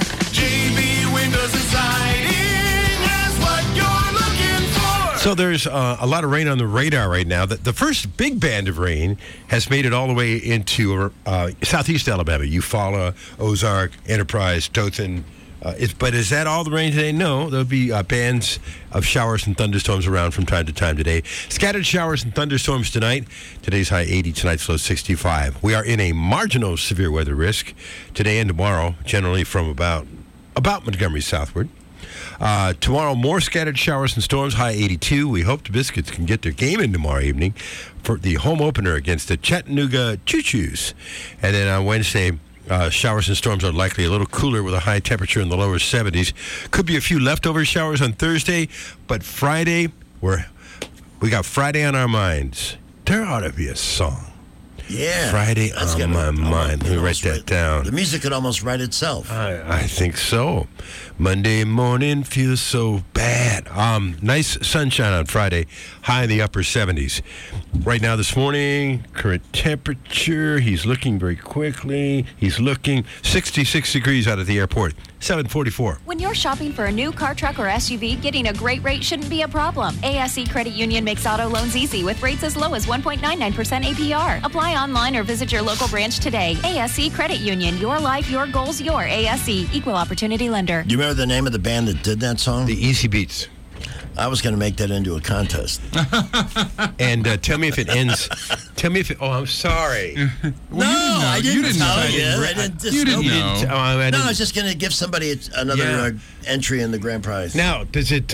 JB Windows and Siding has what you're looking for. So there's a lot of rain on the radar right now. The first big band of rain has made it all the way into southeast Alabama. Eufaula, Ozark, Enterprise, Dothan. But is that all the rain today? No. There'll be bands of showers and thunderstorms around from time to time today. Scattered showers and thunderstorms tonight. Today's high 80, tonight's low 65. We are in a marginal severe weather risk today and tomorrow, generally from about Montgomery southward. Tomorrow, more scattered showers and storms, high 82. We hope the Biscuits can get their game in tomorrow evening for the home opener against the Chattanooga Choo-Choos. And then on Wednesday, showers and storms are likely a little cooler with a high temperature in the lower 70s. Could be a few leftover showers on Thursday, but Friday, we got Friday on our minds. There ought to be a song. Yeah. Friday on my mind. Let me write that down. The music could almost write itself. I think so. Monday morning feels so bad. Nice sunshine on Friday, high in the upper 70s. Right now this morning, current temperature, he's looking very quickly. He's looking 66 degrees out at the airport, 744. When you're shopping for a new car, truck, or SUV, getting a great rate shouldn't be a problem. ASE Credit Union makes auto loans easy with rates as low as 1.99% APR. Apply online or visit your local branch today. ASE Credit Union, your life, your goals, your ASE. Equal Opportunity Lender. Do you remember the name of the band that did that song? The Easy Beats. I was going to make that into a contest. And tell me if it ends. Oh, I'm sorry. No, I didn't tell you. You didn't know. No, I was just going to give somebody another entry in the grand prize. Now, does it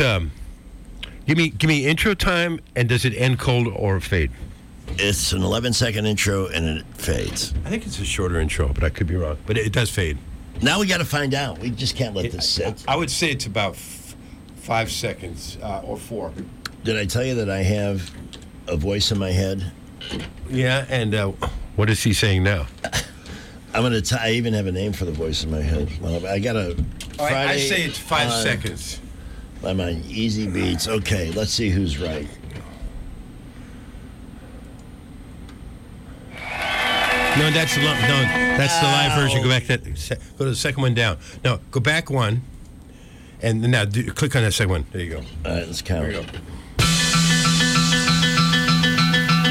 give me intro time, and does it end cold or fade? It's an 11-second intro, and it fades. I think it's a shorter intro, but I could be wrong. But it does fade. Now we got to find out. We just can't let this sit. I would say it's about 5 seconds or 4. Did I tell you that I have a voice in my head? Yeah, and what is he saying now? I even have a name for the voice in my head. Well, I got a Friday. I say it's 5 seconds. I'm on Easy Beats. Okay, let's see who's right. No, that's the live version. Go back go to the second one down. No, go back one, and now click on that second one. There you go. All right, let's count. There you go.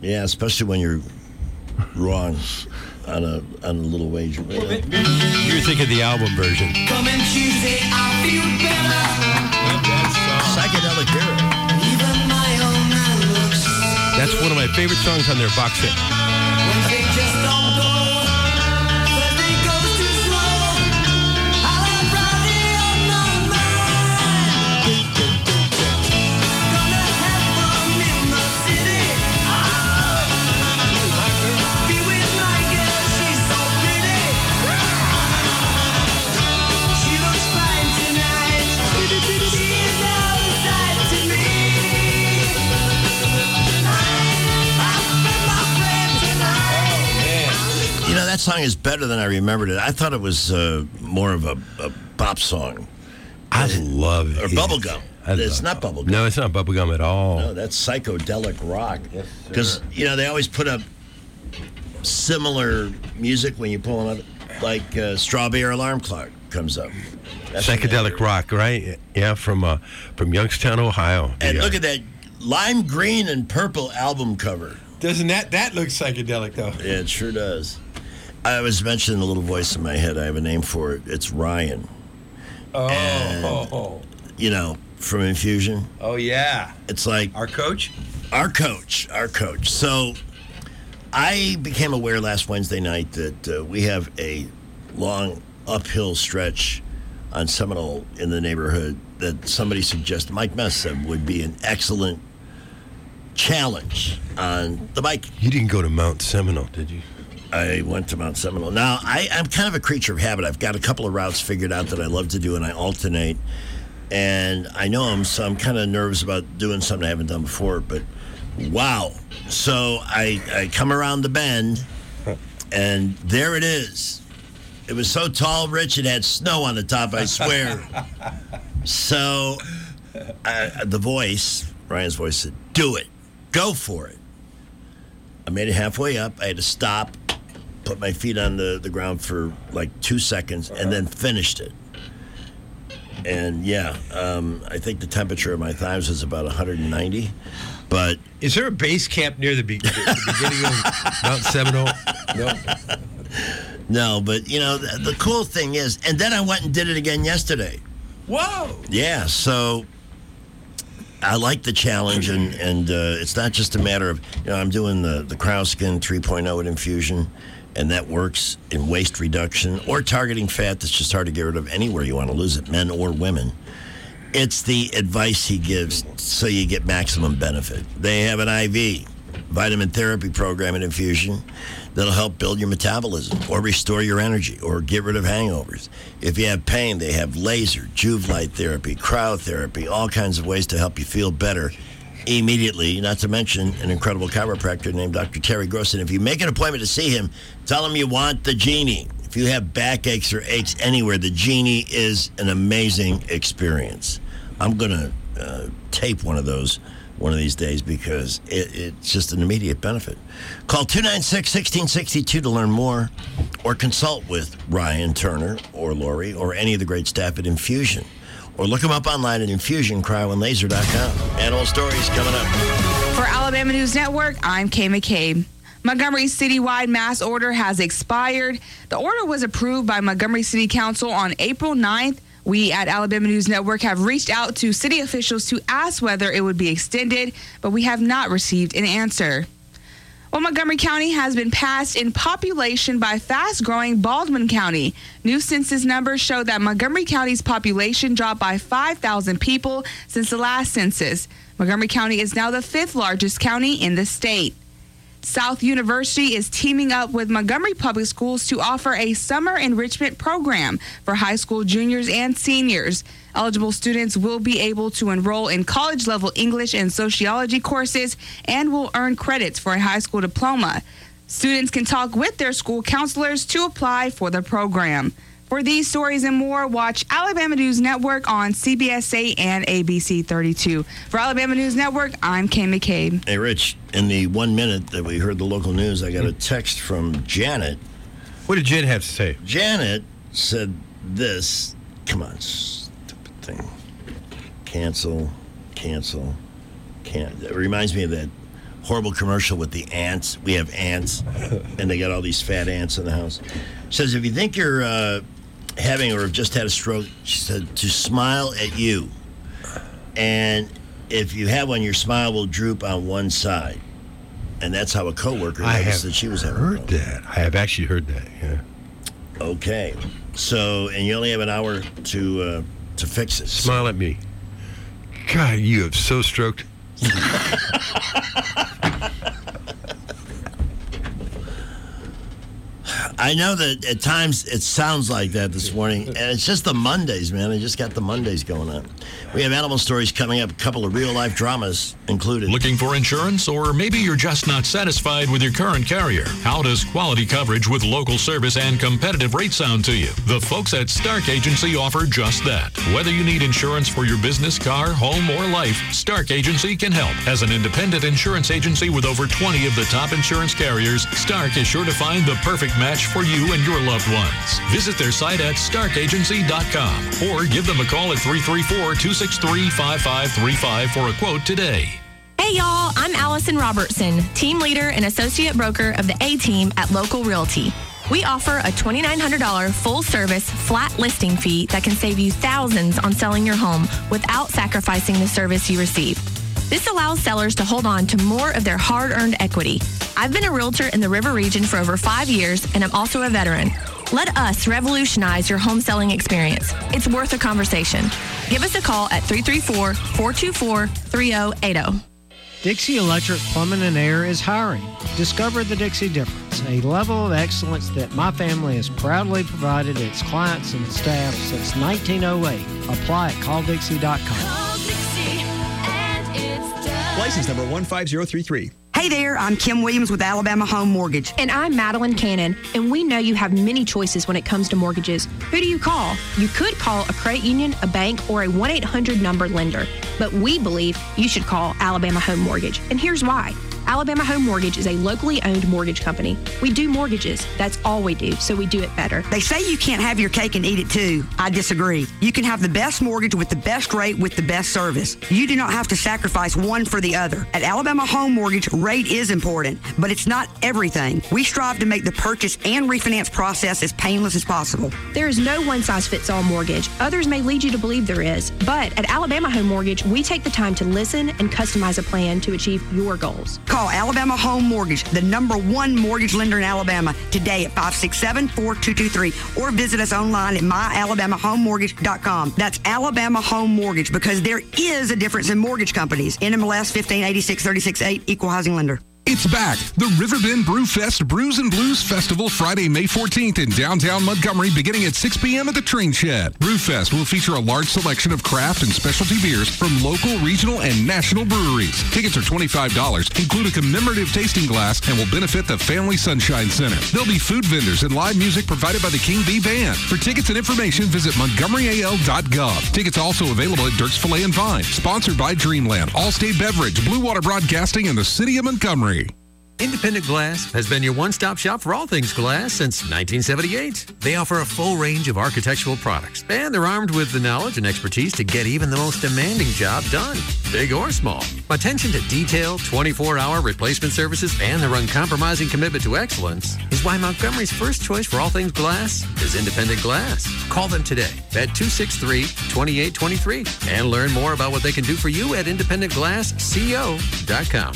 Yeah, especially when you're wrong on a little wager. You're thinking the album version. Coming Tuesday, I feel better. Psychedelic Hero. Even my own man looks. That's one of my favorite songs on their box set. Wednesday just don't go. Thursday goes too slow. I'll have Friday on my mind. Gonna have fun in the city. Be with my girl, she's so pretty. She looks fine tonight. She is outside to me. You know, that song is better than I remembered it. I thought it was more of a pop song. I love it. Or bubblegum. It's not bubblegum. No, it's not bubblegum at all. No, that's psychedelic rock. Because, you know, they always put up similar music when you pull them up. Like Strawberry Alarm Clock comes up. That's Psychedelic rock, right? Yeah, from Youngstown, Ohio. And look at that lime green and purple album cover. Doesn't that look psychedelic, though? Yeah, it sure does. I was mentioning a little voice in my head. I have a name for it. It's Ryan. Oh. And, you know, from Infusion. Oh, yeah. It's like... Our coach. So I became aware last Wednesday night that we have a long uphill stretch on Seminole in the neighborhood that somebody suggested, Mike Mess said, would be an excellent challenge on the bike. You didn't go to Mount Seminole, did you? I went to Mount Seminole. Now, I'm kind of a creature of habit. I've got a couple of routes figured out that I love to do, and I alternate. And I know them, so I'm kind of nervous about doing something I haven't done before. But, wow. So I come around the bend, and there it is. It was so tall, Rich, it had snow on the top, I swear. So the voice, Ryan's voice, said, do it. Go for it. I made it halfway up. I had to stop, put my feet on the ground for like 2 seconds, and then finished it. And yeah, I think the temperature of my thighs was about 190. But is there a base camp near the beginning of Mount Seminole? No. No, but you know the cool thing is, and then I went and did it again yesterday. Whoa! Yeah, so I like the challenge, and it's not just a matter of, you know, I'm doing the Krauskin 3.0 at Infusion, and that works in waist reduction or targeting fat that's just hard to get rid of anywhere you want to lose it, men or women. It's the advice he gives so you get maximum benefit. They have an IV vitamin therapy program at Infusion that'll help build your metabolism or restore your energy or get rid of hangovers. If you have pain, they have laser, Juve-Light therapy, cryotherapy, all kinds of ways to help you feel better immediately, not to mention an incredible chiropractor named Dr. Terry Gross. And if you make an appointment to see him, tell him you want the Genie. If you have backaches or aches anywhere, the Genie is an amazing experience. I'm going to tape one of those one of these days because it's just an immediate benefit. Call 296-1662 to learn more or consult with Ryan Turner or Lori or any of the great staff at Infusion. Or look them up online at infusioncryoandlaser.com. Animal stories coming up. For Alabama News Network, I'm Kay McCabe. Montgomery's citywide mass order has expired. The order was approved by Montgomery City Council on April 9th. We at Alabama News Network have reached out to city officials to ask whether it would be extended, but we have not received an answer. Well, Montgomery County has been passed in population by fast-growing Baldwin County. New census numbers show that Montgomery County's population dropped by 5,000 people since the last census. Montgomery County is now the 5th largest county in the state. South University is teaming up with Montgomery Public Schools to offer a summer enrichment program for high school juniors and seniors. Eligible students will be able to enroll in college-level English and sociology courses and will earn credits for a high school diploma. Students can talk with their school counselors to apply for the program. For these stories and more, watch Alabama News Network on CBS 8 and ABC 32. For Alabama News Network, I'm Kay McCabe. Hey, Rich, in the 1 minute that we heard the local news, I got a text from Janet. What did Janet have to say? Janet said this. Come on, stupid thing. Cancel. It reminds me of that horrible commercial with the ants. We have ants, and they got all these fat ants in the house. She says, if you think you're having or have just had a stroke, she said, to smile at you. And if you have one, your smile will droop on one side. And that's how a coworker noticed that she was having heard that. I have actually heard that, yeah. Okay. So, and you only have an hour to fix it. Smile at me. God, you have so stroked. I know that at times it sounds like that this morning, and it's just the Mondays, man. I just got the Mondays going on. We have animal stories coming up, a couple of real-life dramas included. Looking for insurance, or maybe you're just not satisfied with your current carrier? How does quality coverage with local service and competitive rates sound to you? The folks at Stark Agency offer just that. Whether you need insurance for your business, car, home, or life, Stark Agency can help. As an independent insurance agency with over 20 of the top insurance carriers, Stark is sure to find the perfect match for you and your loved ones. Visit their site at starkagency.com or give them a call at 334-263-5535 for a quote today. Hey y'all, I'm Allison Robertson, team leader and associate broker of the A-Team at Local Realty. We offer a $2,900 full-service flat listing fee that can save you thousands on selling your home without sacrificing the service you receive. This allows sellers to hold on to more of their hard-earned equity. I've been a realtor in the River region for over 5 years, and I'm also a veteran. Let us revolutionize your home selling experience. It's worth a conversation. Give us a call at 334-424-3080. Dixie Electric Plumbing and Air is hiring. Discover the Dixie difference, a level of excellence that my family has proudly provided its clients and staff since 1908. Apply at calldixie.com. License number 15033. Hey there, I'm Kim Williams with Alabama Home Mortgage. And I'm Madeline Cannon, and we know you have many choices when it comes to mortgages. Who do you call? You could call a credit union, a bank, or a 1-800-number lender. But we believe you should call Alabama Home Mortgage. And here's why. Alabama Home Mortgage is a locally owned mortgage company. We do mortgages. That's all we do, so we do it better. They say you can't have your cake and eat it too. I disagree. You can have the best mortgage with the best rate with the best service. You do not have to sacrifice one for the other. At Alabama Home Mortgage, rate is important, but it's not everything. We strive to make the purchase and refinance process as painless as possible. There is no one-size-fits-all mortgage. Others may lead you to believe there is. But at Alabama Home Mortgage, we take the time to listen and customize a plan to achieve your goals. Call Alabama Home Mortgage, the #1 mortgage lender in Alabama, today at 567-4223, or visit us online at myalabamahomemortgage.com. That's Alabama Home Mortgage, because there is a difference in mortgage companies. NMLS 1586-36-8, Equal Housing Lender. It's back. The Riverbend Brewfest Brews and Blues Festival, Friday, May 14th in downtown Montgomery, beginning at 6 p.m. at the Train Shed. Brewfest will feature a large selection of craft and specialty beers from local, regional, and national breweries. Tickets are $25, include a commemorative tasting glass, and will benefit the Family Sunshine Center. There'll be food vendors and live music provided by the King Bee Band. For tickets and information, visit montgomeryal.gov. Tickets also available at Dirk's Filet and Vine. Sponsored by Dreamland, Allstate Beverage, Blue Water Broadcasting, and the City of Montgomery. Independent Glass has been your one-stop shop for all things glass since 1978. They offer a full range of architectural products, and they're armed with the knowledge and expertise to get even the most demanding job done, big or small. Attention to detail, 24-hour replacement services, and their uncompromising commitment to excellence is why Montgomery's first choice for all things glass is Independent Glass. Call them today at 263-2823 and learn more about what they can do for you at independentglassco.com.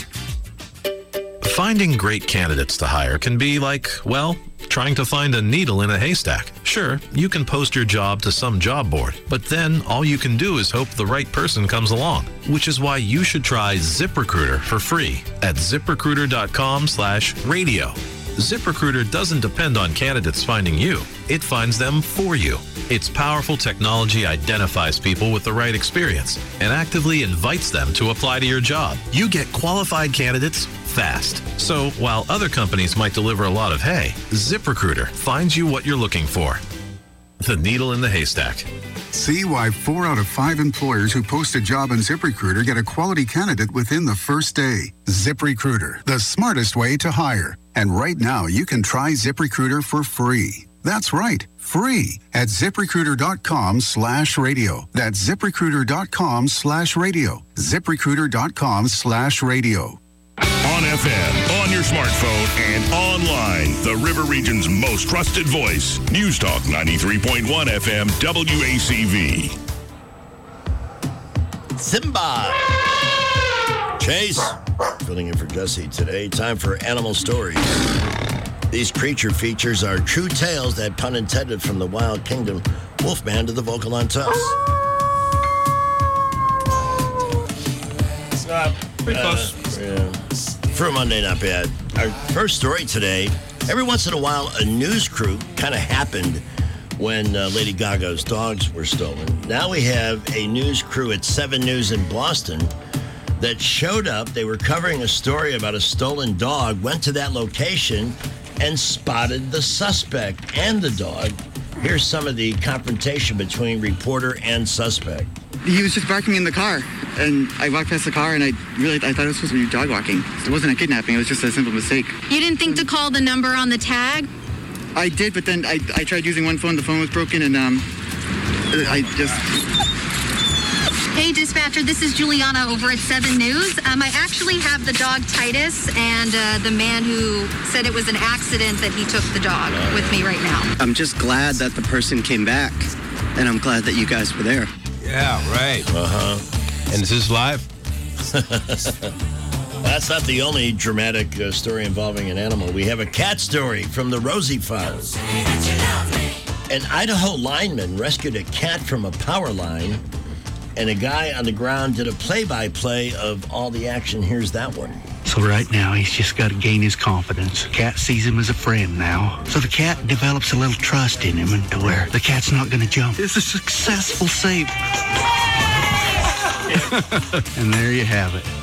Finding great candidates to hire can be like, well, trying to find a needle in a haystack. Sure, you can post your job to some job board, but then all you can do is hope the right person comes along, which is why you should try ZipRecruiter for free at ZipRecruiter.com/radio. ZipRecruiter doesn't depend on candidates finding you. It finds them for you. Its powerful technology identifies people with the right experience and actively invites them to apply to your job. You get qualified candidates fast. So while other companies might deliver a lot of hay, ZipRecruiter finds you what you're looking for. The needle in the haystack. See why 4 out of 5 employers who post a job on ZipRecruiter get a quality candidate within the first day. ZipRecruiter, the smartest way to hire. And right now, you can try ZipRecruiter for free. That's right, free at ZipRecruiter.com/radio. That's ZipRecruiter.com/radio. ZipRecruiter.com/radio. On FM, on your smartphone and online. The River Region's most trusted voice. News Talk 93.1 FM, WACV. Simba. Chase, filling in for Jesse today. Time for Animal Stories. These creature features are true tales that, pun intended, from the wild kingdom. Wolfman to the vocal on tuss. Pretty close. Yeah. For a Monday, not bad. Our first story today, every once in a while, a news crew kind of happened when Lady Gaga's dogs were stolen. Now we have a news crew at 7 News in Boston that showed up. They were covering a story about a stolen dog, went to that location, and spotted the suspect and the dog. Here's some of the confrontation between reporter and suspect. He was just barking in the car, and I walked past the car, and I thought it was supposed to be dog walking. It wasn't a kidnapping. It was just a simple mistake. You didn't think to call the number on the tag? I did, but then I tried using one phone. The phone was broken, and I just... Hey, dispatcher, this is Juliana over at 7 News. I actually have the dog Titus and the man who said it was an accident that he took the dog with me right now. I'm just glad that the person came back, and I'm glad that you guys were there. Yeah, right. Uh-huh. And is this live? That's not the only dramatic story involving an animal. We have a cat story from the Rosie Files. An Idaho lineman rescued a cat from a power line, and a guy on the ground did a play-by-play of all the action. Here's that one. So right now, he's just got to gain his confidence. Cat sees him as a friend now. So the cat develops a little trust in him, and to where the cat's not going to jump. It's a successful save. And there you have it.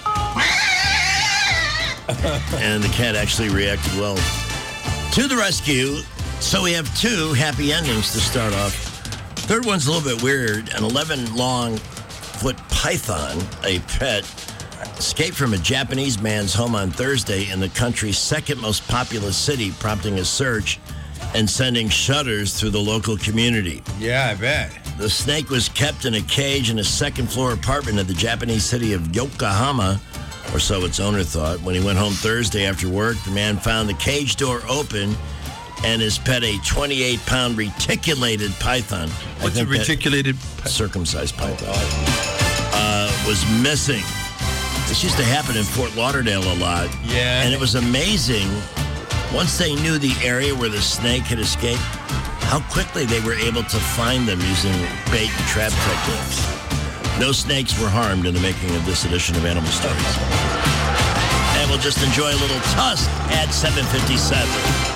And the cat actually reacted well to the rescue. So we have 2 happy endings to start off. Third one's a little bit weird. An 11-long-foot python, a pet, escaped from a Japanese man's home on Thursday in the country's second most populous city, prompting a search and sending shudders through the local community. Yeah, I bet. The snake was kept in a cage in a second-floor apartment at the Japanese city of Yokohama, or so its owner thought. When he went home Thursday after work, the man found the cage door open and his pet, a 28-pound reticulated python. What's a reticulated? Circumcised python. Was missing. This used to happen in Fort Lauderdale a lot. Yeah. And it was amazing, once they knew the area where the snake had escaped, how quickly they were able to find them using bait and trap techniques. No snakes were harmed in the making of this edition of Animal Stories. And we'll just enjoy a little tusk at 7:57.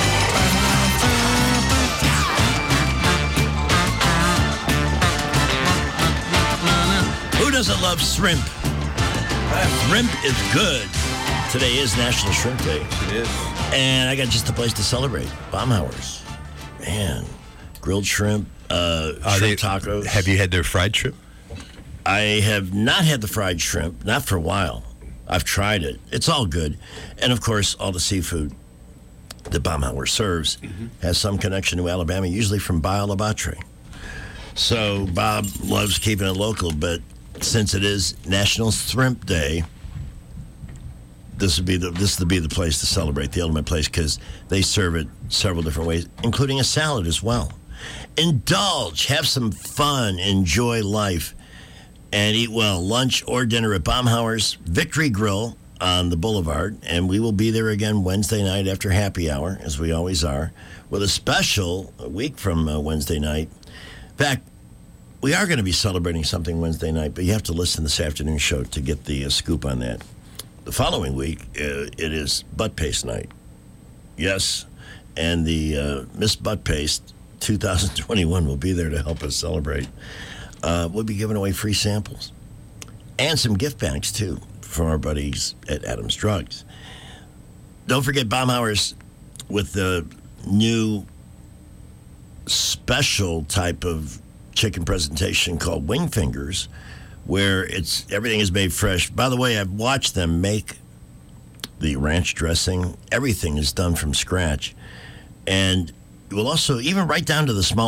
Who doesn't love shrimp? Shrimp is good. Today is National Shrimp Day. It is. And I got just the place to celebrate. Baumhauer's. Man. Grilled shrimp, shrimp tacos. Have you had their fried shrimp? I have not had the fried shrimp, not for a while. I've tried it. It's all good. And, of course, all the seafood that Baumhauer serves has some connection to Alabama, usually from Bayou La Batre. So Bob loves keeping it local, but since it is National Shrimp Day, this would be the place to celebrate, the ultimate place, because they serve it several different ways, including a salad as well. Indulge, have some fun, enjoy life, and eat well. Lunch or dinner at Baumhauer's Victory Grill on the Boulevard, and we will be there again Wednesday night after happy hour, as we always are, with a special a week from Wednesday night. In fact, we are going to be celebrating something Wednesday night, but you have to listen to this afternoon show to get the scoop on that. The following week, it is Butt Paste Night. Yes, and the Miss Butt Paste 2021 will be there to help us celebrate. We'll be giving away free samples and some gift bags, too, from our buddies at Adams Drugs. Don't forget Baumhauer's with the new special type of chicken presentation called Wing Fingers, where everything is made fresh. By the way, I've watched them make the ranch dressing. Everything is done from scratch. And you will also, even right down to the small